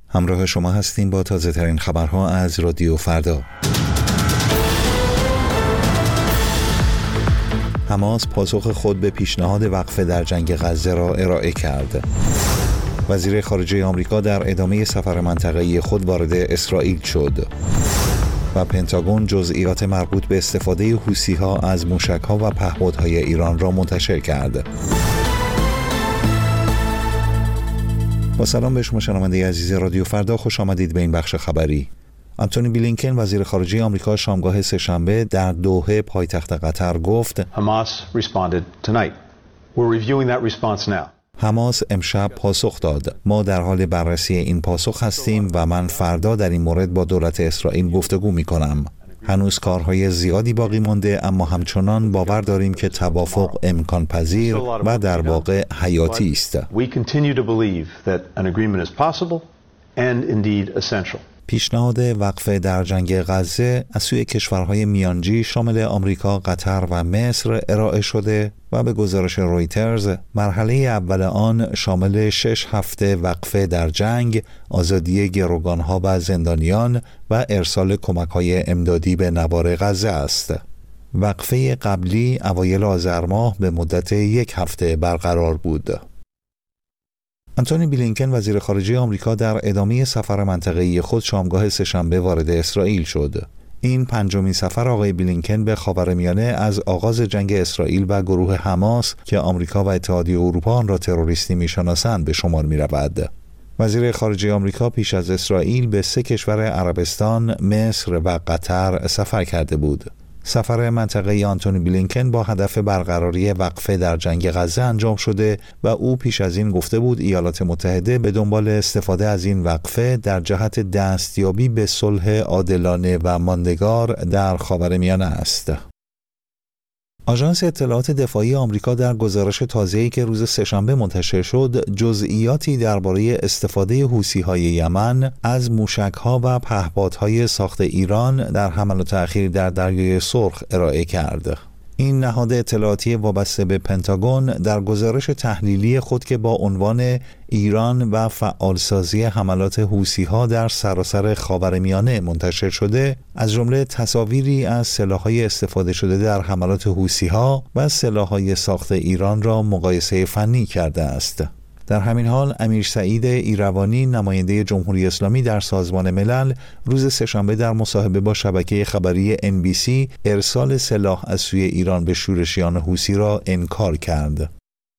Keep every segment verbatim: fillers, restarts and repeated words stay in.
همراه شما هستیم با تازه ترین خبرها از رادیو فردا. حماس پاسخ خود به پیشنهاد وقفه در جنگ غزه را ارائه کرد. وزیر خارجه آمریکا در ادامه سفر منطقه‌ای خود وارد اسرائیل شد. و پنتاگون جزئیات مربوط به استفاده حوثی‌ها از موشک‌ها و پهپادهای ایران را منتشر کرد. با سلام به شما شنونده عزیز رادیو فردا، خوش آمدید به این بخش خبری. آنتونی بلینکن وزیر خارجه آمریکا شامگاه سه‌شنبه در دوحه پایتخت قطر گفت Hamas responded tonight. We're reviewing that response now. حماس امشب پاسخ داد. ما در حال بررسی این پاسخ هستیم و من فردا در این مورد با دولت اسرائیل گفتگو می کنم. هنوز کارهای زیادی باقی مانده، اما همچنان باور داریم که توافق امکان پذیر و در واقع حیاتی است. We continue to believe that an agreement is possible and indeed essential. پیشنهاد وقفه در جنگ غزه از سوی کشورهای میانجی شامل آمریکا، قطر و مصر ارائه شده و به گزارش رویترز مرحله اول آن شامل شش هفته وقفه در جنگ، آزادی گروگانها و زندانیان و ارسال کمک‌های امدادی به نوار غزه است. وقفه قبلی اوایل آذر ماه به مدت یک هفته برقرار بود. آنتونی بلینکن وزیر خارجه آمریکا در ادامه سفر منطقه‌ای خود شامگاه سه‌شنبه وارد اسرائیل شد. این پنجمین سفر آقای بلینکن به خاورمیانه از آغاز جنگ اسرائیل و گروه حماس که آمریکا و اتحادیه اروپا آن را تروریستی می‌شناسند به شمار می‌رود. وزیر خارجه آمریکا پیش از اسرائیل به سه کشور عربستان، مصر و قطر سفر کرده بود. سفر منطقه‌ای آنتونی بلینکن با هدف برقراری وقفه در جنگ غزه انجام شده و او پیش از این گفته بود ایالات متحده به دنبال استفاده از این وقفه در جهت دستیابی به صلح عادلانه و ماندگار در خاورمیانه است. آژانس اطلاعات دفاعی آمریکا در گزارش تازه‌ای که روز سه‌شنبه منتشر شد، جزئیاتی درباره استفاده حوثی‌های یمن از موشک‌ها و پهپادهای ساخت ایران در حملات اخیر در دریای سرخ ارائه کرد. این نهاد اطلاعاتی وابسته به پنتاگون در گزارش تحلیلی خود که با عنوان ایران و فعالسازی حملات حوثی‌ها در سراسر خاورمیانه منتشر شده، از جمله تصاویری از سلاح‌های استفاده شده در حملات حوثی‌ها و سلاح‌های ساخت ایران را مقایسه فنی کرده است. در همین حال امیر سعید ایروانی نماینده جمهوری اسلامی در سازمان ملل روز سه‌شنبه در مصاحبه با شبکه خبری ان بی سی ارسال سلاح از سوی ایران به شورشیان حوثی را انکار کرد.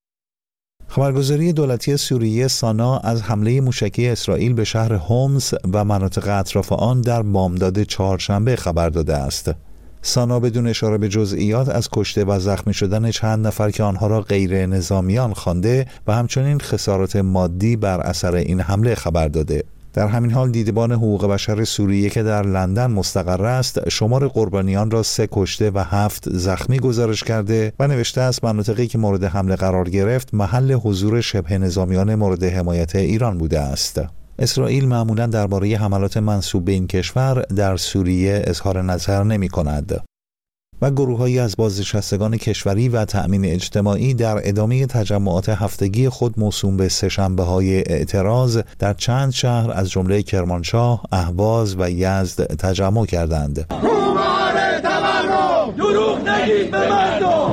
خبرگزاری دولتی سوریه سانا از حمله موشکی اسرائیل به شهر هومس و مناطق اطراف آن در بامداد چهارشنبه خبر داده است. سانا بدون اشاره به جزئیات از کشته و زخمی شدن چند نفر که آنها را غیر نظامیان خوانده و همچنین خسارات مادی بر اثر این حمله خبر داده. در همین حال دیدبان حقوق بشر سوریه که در لندن مستقر است، شمار قربانیان را سه کشته و هفت زخمی گزارش کرده و نوشته است مناطقی که مورد حمله قرار گرفت محل حضور شبه نظامیان مورد حمایت ایران بوده است. اسرائیل معمولاً درباره حملات منسوب به این کشور در سوریه اظهار نظر نمی‌کند. و گروه‌هایی از بازنشستگان کشوری و تأمین اجتماعی در ادامه تجمعات هفتگی خود موسوم به سه‌شنبه‌های اعتراض در چند شهر از جمله کرمانشاه، اهواز و یزد تجمع کردند. دروغ نگید به مردم.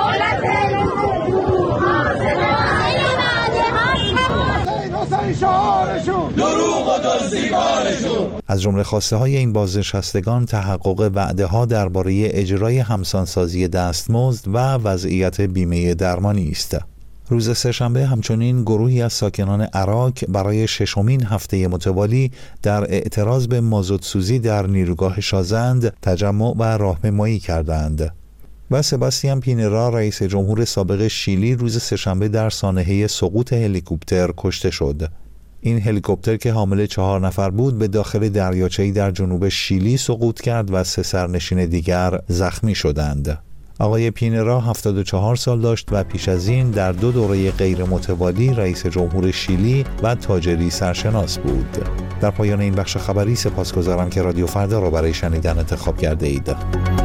از جمله خواسته های این بازنشستگان تحقق وعده ها درباره اجرای همسانسازی دستمزد و وضعیت بیمه درمانی است. روز سه‌شنبه همچنین گروهی از ساکنان عراق برای ششمین هفته متوالی در اعتراض به مازوتسوزی در نیروگاه شازند تجمع و راهپیمایی کردند. و سباستیان پینرا رئیس جمهور سابق شیلی روز سه‌شنبه در سانحه سقوط هلیکوپتر کشته شد. این هلیکوپتر که حامل چهار نفر بود به داخل دریاچه‌ای در جنوب شیلی سقوط کرد و سه سرنشین دیگر زخمی شدند. آقای پینرا هفتاد و چهار سال داشت و پیش از این در دو دوره غیر متوالی رئیس جمهور شیلی و تاجری سرشناس بود. در پایان این بخش خبری سپاسگزارم که رادیو فردا را برای شنیدن انتخاب کرده اید.